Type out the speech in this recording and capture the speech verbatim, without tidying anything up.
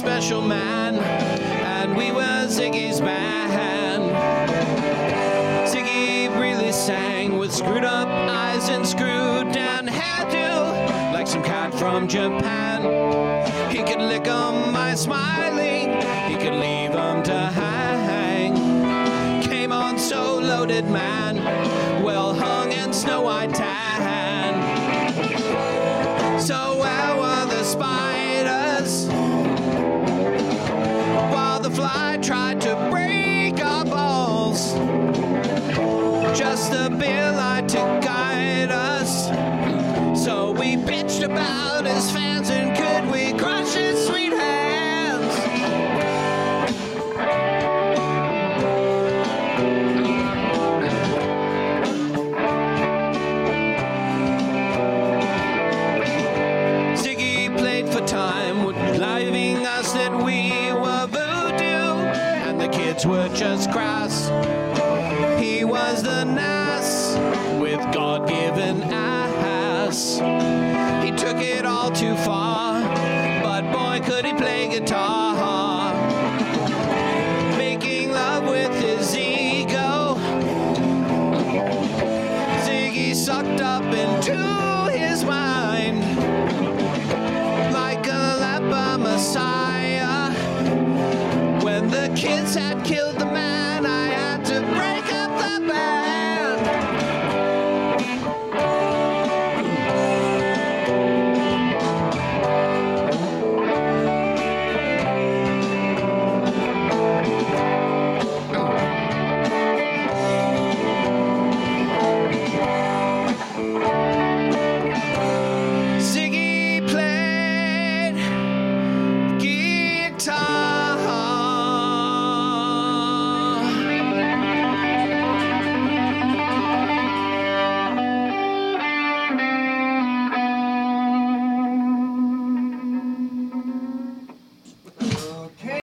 special man, and we were Ziggy's band. Ziggy really sang with screwed up eyes and screwed down hairdo, like some cat from Japan. He could lick 'em by smiling, he could leave 'em to hang. Came on so loaded, man, well hung and snow-white tan. So where were the spiders while the fly tried to break our balls? Just a beer light to guide us. So we bitched about his fans, and could we crush his sweet hands? Ziggy played for time, leaving us that we were voodoo, and the kids were just crass. He was the nass with God-given ass. He took it all too far, but boy could he play guitar. Making love with his ego, Ziggy sucked up into his mind like a Lappa Messiah. When the kids had killed the man,